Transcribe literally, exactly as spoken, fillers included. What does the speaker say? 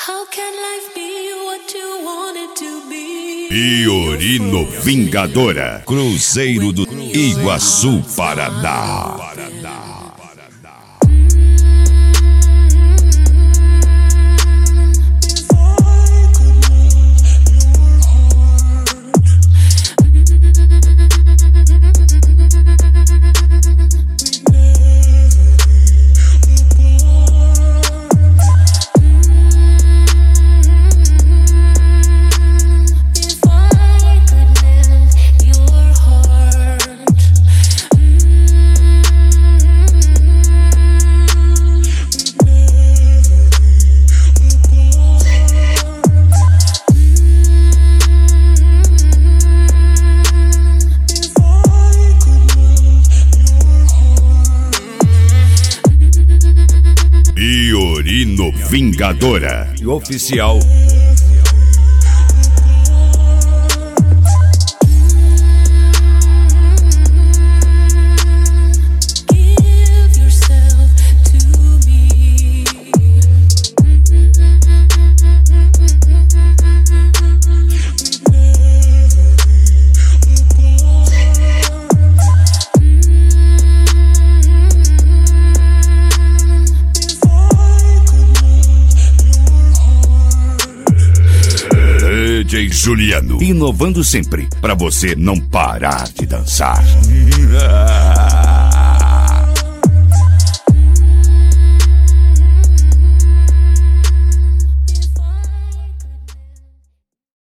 Fiorino Vingadora, Cruzeiro do Iguaçu, Paraná. Fiorino Vingadora e oficial. D J Juliano, inovando sempre, pra você não parar de dançar.